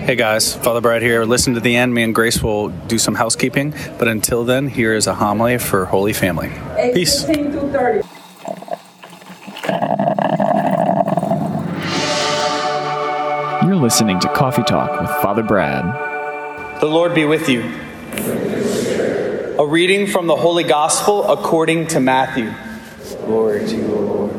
Hey guys, Father Brad here. Listen to the end. Me and Grace will do some housekeeping. But until then, here is a homily for Holy Family. Peace. 8:30. You're listening to Coffee Talk with Father Brad. The Lord be with you. A reading from the Holy Gospel according to Matthew. Glory to you, Lord.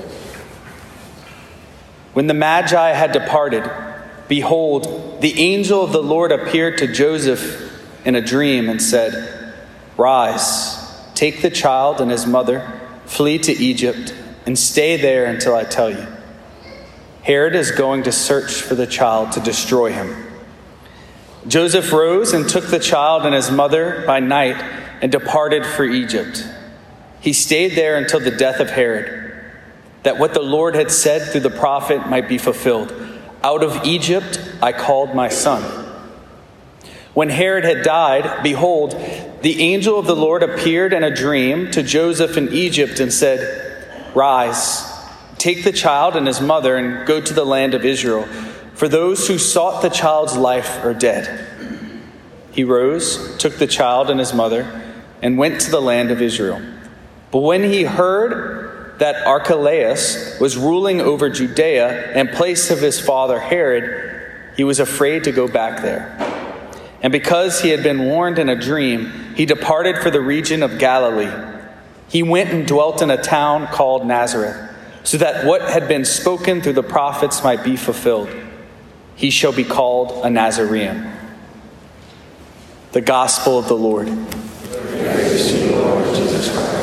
When the Magi had departed, behold, the angel of the Lord appeared to Joseph in a dream and said, "Rise, take the child and his mother, flee to Egypt, and stay there until I tell you. Herod is going to search for the child to destroy him." Joseph rose and took the child and his mother by night and departed for Egypt. He stayed there until the death of Herod, that what the Lord had said through the prophet might be fulfilled. "Out of Egypt I called my son." When Herod had died, behold, the angel of the Lord appeared in a dream to Joseph in Egypt and said, "Rise, take the child and his mother and go to the land of Israel, for those who sought the child's life are dead." He rose, took the child and his mother, and went to the land of Israel. But when he heard that Archelaus was ruling over Judea in place of his father Herod, he was afraid to go back there. And because he had been warned in a dream, he departed for the region of Galilee. He went and dwelt in a town called Nazareth, so that what had been spoken through the prophets might be fulfilled: "He shall be called a Nazarene." The Gospel of the Lord. Praise to you, Lord Jesus Christ.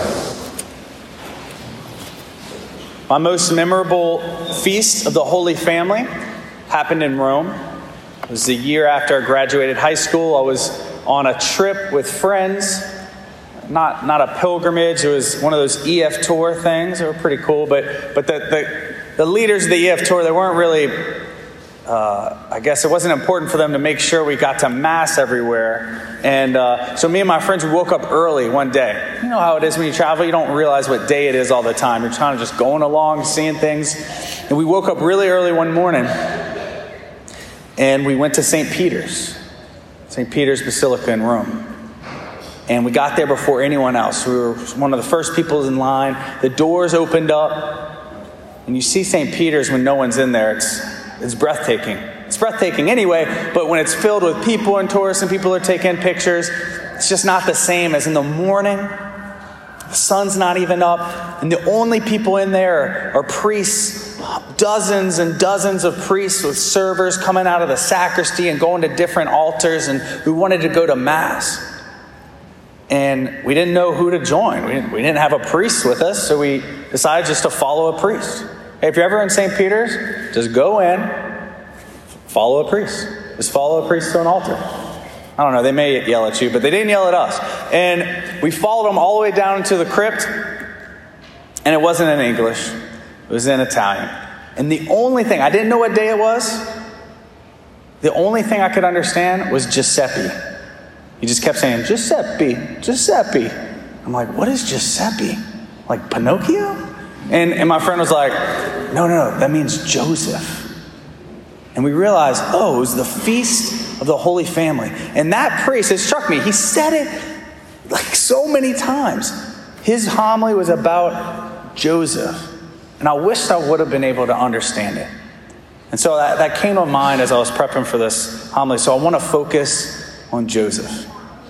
My most memorable feast of the Holy Family happened in Rome. It was the year after I graduated high school. I was on a trip with friends. Not a pilgrimage. It was one of those EF tour things. They were pretty cool, but the leaders of the EF tour, they weren't really, I guess it wasn't important for them to make sure we got to Mass everywhere. And so me and my friends, we woke up early one day. You know how it is when you travel, you don't realize what day it is all the time. You're kind of just going along, seeing things. And we woke up really early one morning, and we went to St. Peter's Basilica in Rome. And we got there before anyone else. We were one of the first people in line. The doors opened up, and you see St. Peter's when no one's in there. It's breathtaking. It's breathtaking anyway, but when it's filled with people and tourists and people are taking pictures, it's just not the same as in the morning. The sun's not even up, and the only people in there are priests, dozens and dozens of priests with servers coming out of the sacristy and going to different altars, and we wanted to go to Mass. And we didn't know who to join. We didn't have a priest with us, so we decided just to follow a priest. Hey, if you're ever in St. Peter's, just go in, follow a priest. Just follow a priest to an altar. I don't know, they may yell at you, but they didn't yell at us. And we followed them all the way down into the crypt, and it wasn't in English. It was in Italian. And the only thing, I didn't know what day it was. The only thing I could understand was Giuseppe. He just kept saying, "Giuseppe, Giuseppe." I'm like, what is Giuseppe? Like Pinocchio? And my friend was like, no, that means Joseph. And we realized, it was the feast of the Holy Family. And that priest, it struck me, he said it like so many times. His homily was about Joseph. And I wish I would have been able to understand it. And so that came to mind as I was prepping for this homily. So I want to focus on Joseph.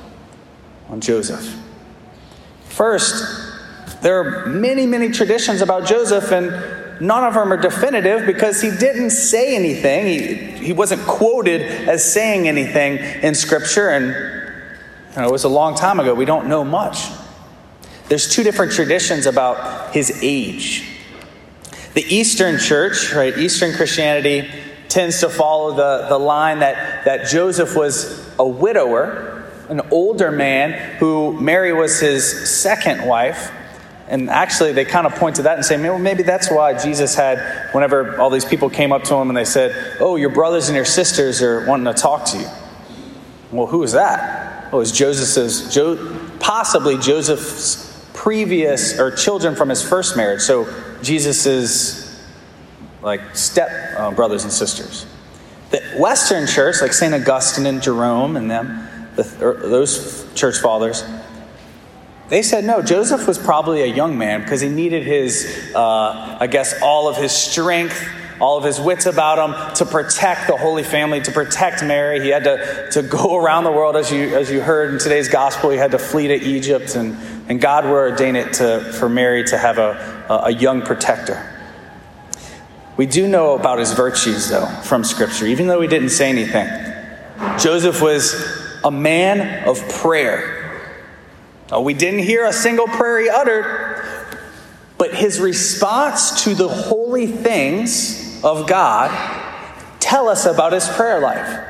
First, there are many, many traditions about Joseph, and none of them are definitive because he didn't say anything. He wasn't quoted as saying anything in Scripture, and it was a long time ago. We don't know much. There's two different traditions about his age. The Eastern Church, right, Eastern Christianity, tends to follow the line that Joseph was a widower, an older man who Mary was his second wife. And actually, they kind of point to that and say, maybe that's why Jesus had, whenever all these people came up to him and they said, "Oh, your brothers and your sisters are wanting to talk to you." Well, who was that? Well, it was possibly Joseph's previous, or children from his first marriage. So Jesus's step brothers and sisters. The Western church, like St. Augustine and Jerome and them, those church fathers, they said, no, Joseph was probably a young man because he needed his, all of his strength, all of his wits about him to protect the Holy Family, to protect Mary. He had to go around the world, as you heard in today's gospel. He had to flee to Egypt, and God would ordain it for Mary to have a young protector. We do know about his virtues, though, from Scripture, even though he didn't say anything. Joseph was a man of prayer. We didn't hear a single prayer he uttered, but his response to the holy things of God tell us about his prayer life.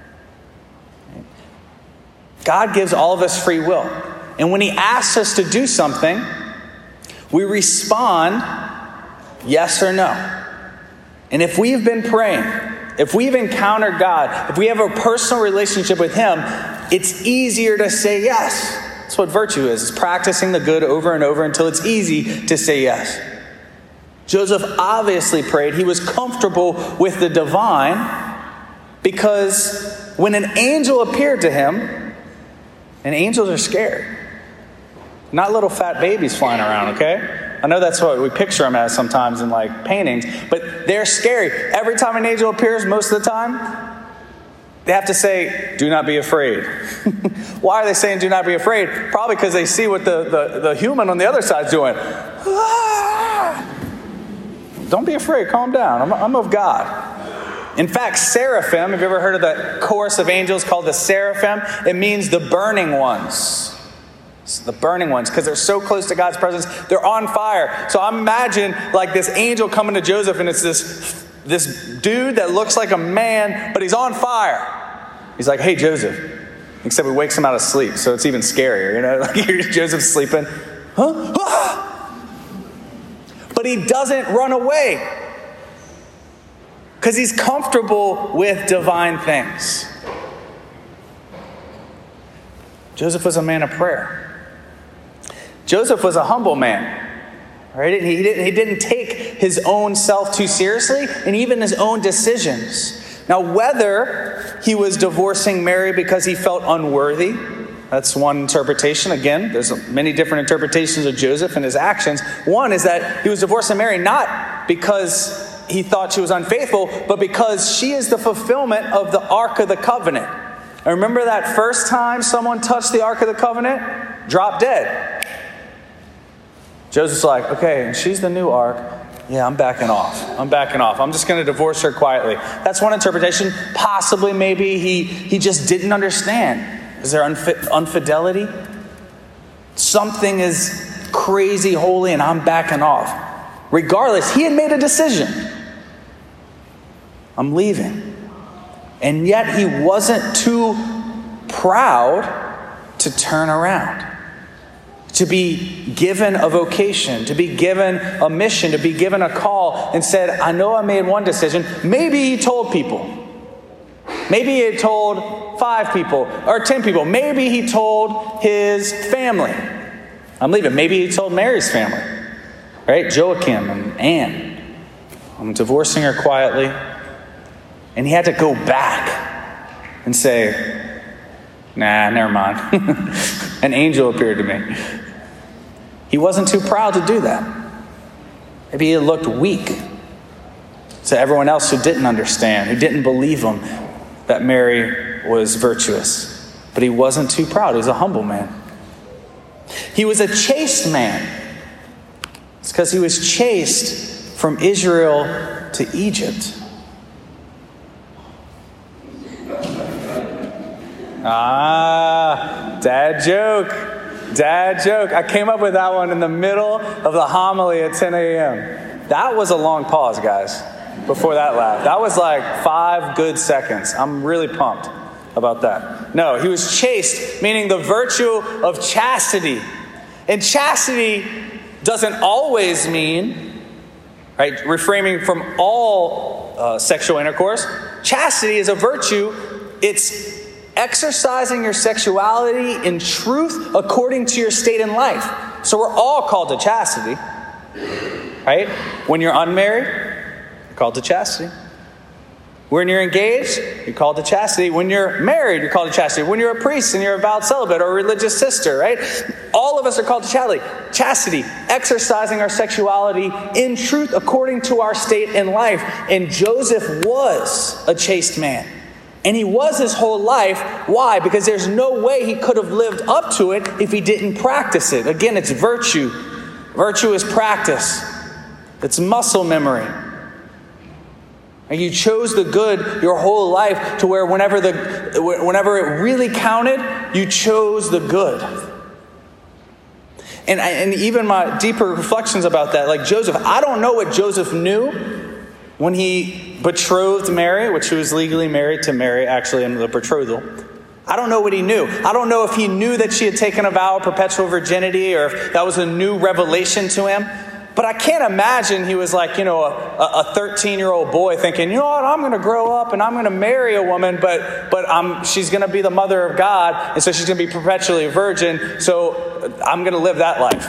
God gives all of us free will. And when he asks us to do something, we respond yes or no. And if we've been praying, if we've encountered God, if we have a personal relationship with him, it's easier to say yes. That's what virtue is. It's practicing the good over and over until it's easy to say yes. Joseph obviously prayed. He was comfortable with the divine because when an angel appeared to him, and angels are scared. Not little fat babies flying around, okay? I know that's what we picture them as sometimes in like paintings, but they're scary. Every time an angel appears, most of the time, they have to say, do not be afraid. Why are they saying do not be afraid? Probably because they see what the human on the other side's doing. Ah! Don't be afraid, calm down. I'm of God. In fact, seraphim, have you ever heard of the chorus of angels called the seraphim? It means the burning ones. It's the burning ones, because they're so close to God's presence, they're on fire. So I imagine like this angel coming to Joseph, and it's this dude that looks like a man, but he's on fire. He's like, hey, Joseph. Except he wakes him out of sleep, so it's even scarier, you know? Like Joseph's sleeping. Huh? Ah! But he doesn't run away, because he's comfortable with divine things. Joseph was a man of prayer. Joseph was a humble man, right? He didn't take his own self too seriously, and even his own decisions. Now, whether he was divorcing Mary because he felt unworthy, that's one interpretation. Again, there's many different interpretations of Joseph and his actions. One is that he was divorcing Mary not because he thought she was unfaithful, but because she is the fulfillment of the Ark of the Covenant. And remember that first time someone touched the Ark of the Covenant? Dropped dead. Joseph's like, okay, and she's the new Ark. Yeah, I'm backing off. I'm just going to divorce her quietly. That's one interpretation. Possibly, maybe he just didn't understand. Is there infidelity? Something is crazy holy and I'm backing off. Regardless, he had made a decision. I'm leaving. And yet he wasn't too proud to turn around. To be given a vocation, to be given a mission, to be given a call, and said, I know I made one decision. Maybe he told people. Maybe he had told 5 people or 10 people. Maybe he told his family. I'm leaving. Maybe he told Mary's family, right? Joachim and Anne. I'm divorcing her quietly. And he had to go back and say, nah, never mind. An angel appeared to me. He wasn't too proud to do that. Maybe he looked weak to everyone else who didn't understand, who didn't believe him that Mary was virtuous. But he wasn't too proud. He was a humble man. He was a chaste man. It's because he was chased from Israel to Egypt. Dad joke. I came up with that one in the middle of the homily at 10 a.m. That was a long pause, guys, before that laugh. That was like 5 good seconds. I'm really pumped about that. No, he was chaste, meaning the virtue of chastity. And chastity doesn't always mean, right, refraining from all sexual intercourse. Chastity is a virtue. It's exercising your sexuality in truth according to your state in life. So we're all called to chastity, right? When you're unmarried, you're called to chastity. When you're engaged, you're called to chastity. When you're married, you're called to chastity. When you're a priest and you're a vowed celibate or a religious sister, right? All of us are called to chastity, exercising our sexuality in truth according to our state in life. And Joseph was a chaste man. And he was his whole life. Why? Because there's no way he could have lived up to it if he didn't practice it. Again, it's virtue. Virtue is practice. It's muscle memory. And you chose the good your whole life to where whenever it really counted, you chose the good. And even my deeper reflections about that, like Joseph, I don't know what Joseph knew when he betrothed Mary, which he was legally married to Mary, actually, in the betrothal. I don't know what he knew. I don't know if he knew that she had taken a vow of perpetual virginity or if that was a new revelation to him. But I can't imagine he was like, a 13-year-old boy thinking, you know what, I'm going to grow up and I'm going to marry a woman, but she's going to be the mother of God, and so she's going to be perpetually a virgin, so I'm going to live that life.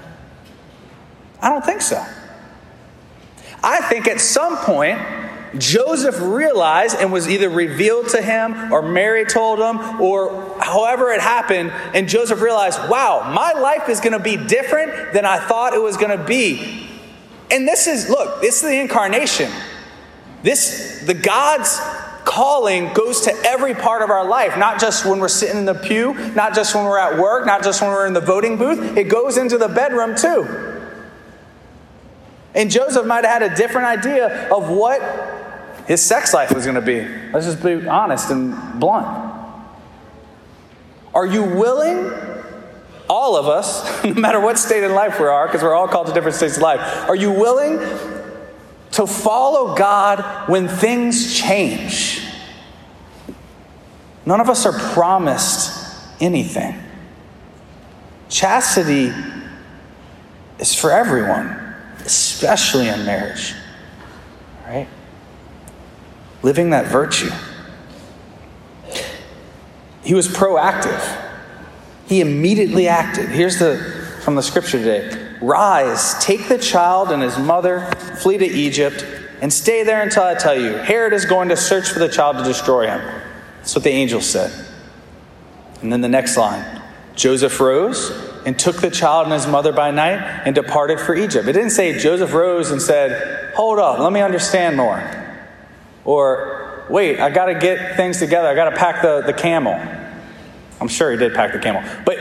I don't think so. I think at some point, Joseph realized and was either revealed to him or Mary told him or however it happened. And Joseph realized, wow, my life is going to be different than I thought it was going to be. And this is the incarnation. The God's calling goes to every part of our life, not just when we're sitting in the pew, not just when we're at work, not just when we're in the voting booth. It goes into the bedroom too. And Joseph might have had a different idea of what his sex life was going to be. Let's just be honest and blunt. Are you willing, all of us, no matter what state in life we are, because we're all called to different states of life, are you willing to follow God when things change? None of us are promised anything. Chastity is for everyone, especially in marriage, right? Living that virtue. He was proactive. He immediately acted. Here's from the scripture today. Rise, take the child and his mother, flee to Egypt, and stay there until I tell you. Herod is going to search for the child to destroy him. That's what the angel said. And then the next line. Joseph rose and took the child and his mother by night and departed for Egypt. It didn't say Joseph rose and said, hold up, let me understand more. Or, wait, I got to get things together. I got to pack the camel. I'm sure he did pack the camel. But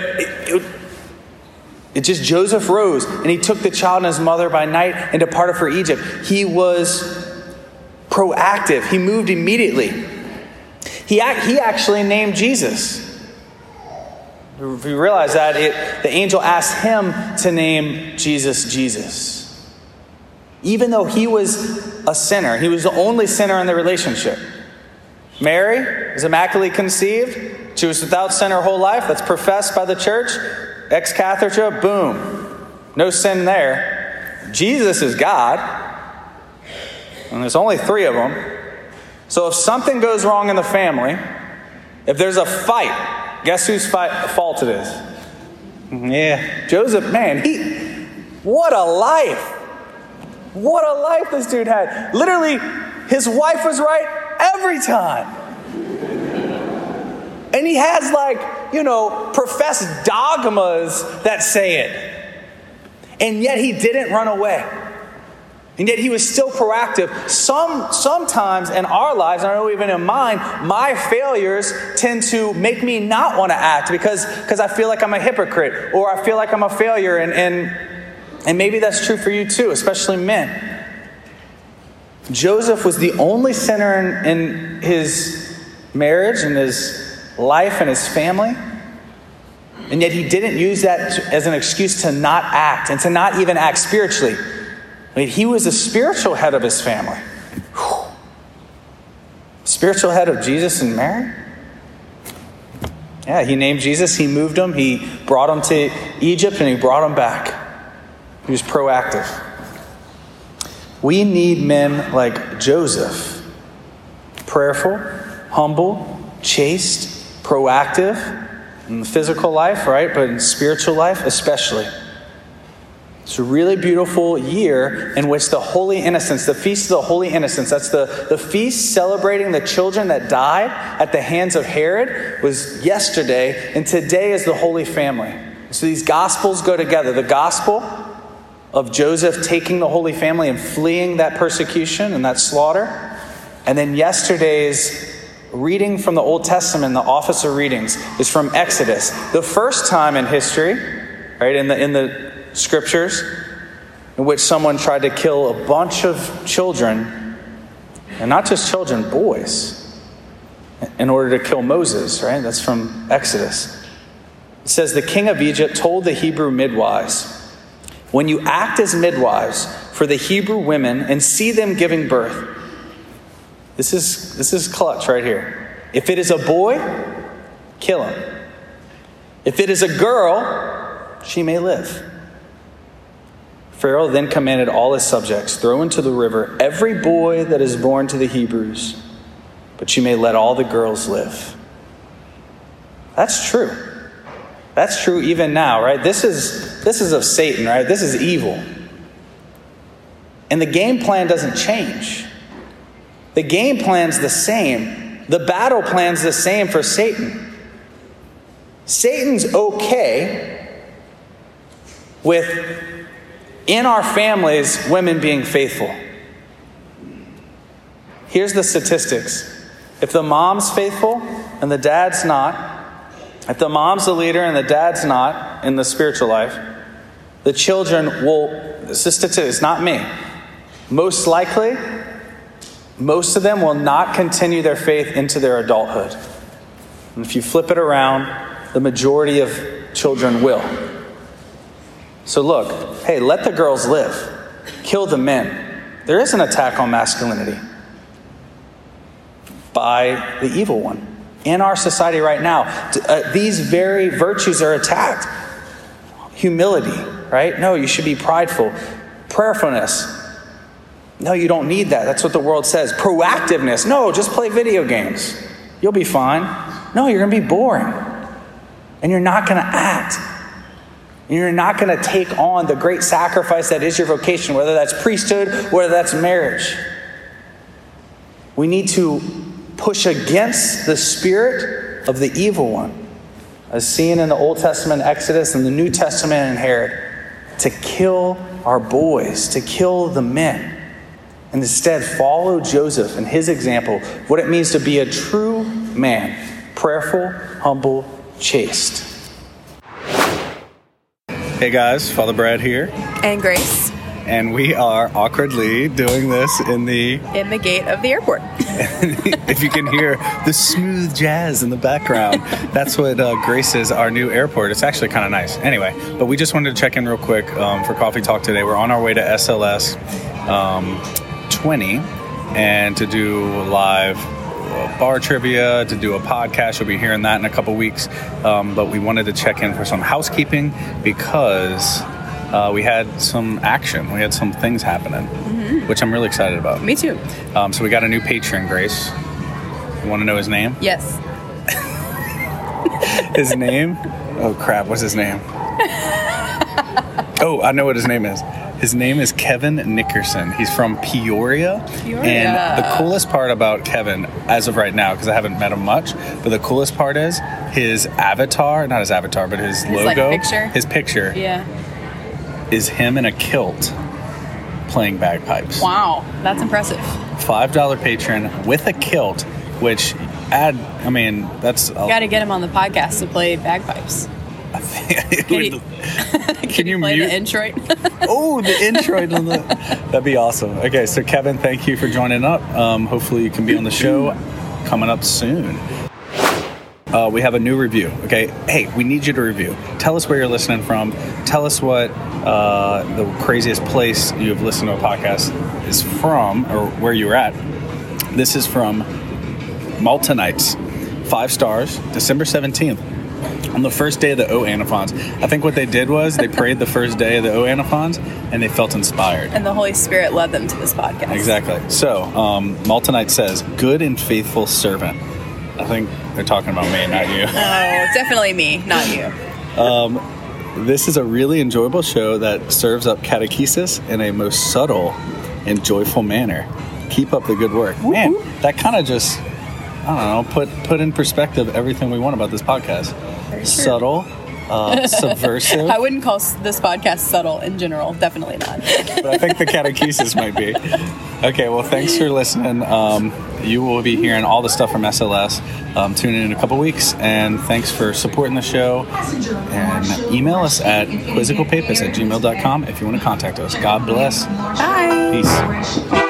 it just Joseph rose and he took the child and his mother by night and departed for Egypt. He was proactive. He moved immediately. He actually named Jesus. If you realize that, the angel asked him to name Jesus, Jesus. Even though he was a sinner, he was the only sinner in the relationship. Mary was immaculately conceived. She was without sin her whole life. That's professed by the church. Ex-cathedra, boom. No sin there. Jesus is God. And there's only 3 of them. So if something goes wrong in the family, if there's a fight, guess whose fault it is? Yeah, Joseph, man, what a life. What a life this dude had. Literally, his wife was right every time. And he has professed dogmas that say it. And yet he didn't run away. And yet he was still proactive. Sometimes in our lives, I know even in mine, my failures tend to make me not want to act because I feel like I'm a hypocrite or I feel like I'm a failure. And maybe that's true for you too, especially men. Joseph was the only sinner in his marriage and his life and his family. And yet he didn't use that as an excuse to not act and to not even act spiritually. I mean, he was the spiritual head of his family. Whew. Spiritual head of Jesus and Mary? Yeah, he named Jesus, he moved him, he brought him to Egypt, and he brought him back. He was proactive. We need men like Joseph. Prayerful, humble, chaste, proactive in the physical life, right? But in spiritual life especially. It's a really beautiful year in which the Holy Innocents, the Feast of the Holy Innocents, that's the feast celebrating the children that died at the hands of Herod, was yesterday, and today is the Holy Family. So these Gospels go together. The Gospel of Joseph taking the Holy Family and fleeing that persecution and that slaughter. And then yesterday's reading from the Old Testament, the officer readings, is from Exodus. The first time in history, right, in the scriptures, in which someone tried to kill a bunch of children, and not just children, boys, in order to kill Moses, right? That's from Exodus. It says, the king of Egypt told the Hebrew midwives, when you act as midwives for the Hebrew women and see them giving birth, this is clutch right here. If it is a boy, kill him. If it is a girl, she may live. Pharaoh then commanded all his subjects, throw into the river every boy that is born to the Hebrews, but you may let all the girls live. That's true. That's true even now, right? This is of Satan, right? This is evil. And the game plan doesn't change. The game plan's the same. The battle plan's the same for Satan. Satan's okay with, in our families, women being faithful. Here's the statistics. If the mom's faithful and the dad's not, if the mom's the leader and the dad's not in the spiritual life, the children will, this is statistics, not me, most likely, most of them will not continue their faith into their adulthood. And if you flip it around, the majority of children will. So look, hey, let the girls live. Kill the men. There is an attack on masculinity by the evil one. In our society right now, these very virtues are attacked. Humility, right? No, you should be prideful. Prayerfulness. No, you don't need that. That's what the world says. Proactiveness. No, just play video games. You'll be fine. No, you're going to be boring. And you're not going to act. You're not going to take on the great sacrifice that is your vocation, whether that's priesthood, whether that's marriage. We need to push against the spirit of the evil one, as seen in the Old Testament Exodus and the New Testament in Herod, to kill our boys, to kill the men, and instead follow Joseph and his example, what it means to be a true man, prayerful, humble, chaste. Hey guys, Father Brad here. And Grace. And we are awkwardly doing this in the gate of the airport. If you can hear the smooth jazz in the background, that's what Grace is, our new airport. It's actually kind of nice. Anyway, but we just wanted to check in real quick for Coffee Talk today. We're on our way to SLS 20 and to do live bar trivia, to do a podcast. You'll be hearing that in a couple weeks. But we wanted to check in for some housekeeping because we had some action. We had some things happening, which I'm really excited about. Me too. So we got a new patron, Grace. You want to know his name? Yes. His name? Oh, crap. What's his name? Oh, I know what his name is. His name is Kevin Nickerson. He's from Peoria. And the coolest part about Kevin, as of right now, because I haven't met him much, but the coolest part is his avatar, not his avatar, but his logo. His picture. Yeah. Is him in a kilt playing bagpipes. Wow, that's impressive. $5 patron with a kilt, which that's... You got to get him on the podcast to play bagpipes. Can you play mute? The introit? Oh, the introit. That'd be awesome. Okay, so Kevin, thank you for joining up. Hopefully you can be on the show coming up soon. We have a new review, okay? Hey, we need you to review. Tell us where you're listening from. Tell us what the craziest place you've listened to a podcast is from, or where you were at. This is from Malta Nights. 5 stars, December 17th. On the first day of the O Anaphons. I think what they did was they prayed the first day of the O Anaphons, and they felt inspired. And the Holy Spirit led them to this podcast. Exactly. So, Malta Night says, good and faithful servant. I think they're talking about me, not you. Oh, definitely me, not you. This is a really enjoyable show that serves up catechesis in a most subtle and joyful manner. Keep up the good work. Man, that kind of just, I don't know, put in perspective everything we want about this podcast. Subtle, subversive. I wouldn't call this podcast subtle in general. Definitely not. But I think the catechesis might be. Okay, well, thanks for listening. You will be hearing all the stuff from SLS. Tune in a couple weeks, and thanks for supporting the show. And email us at quizzicalpapist@gmail.com if you want to contact us. God bless. Bye. Peace.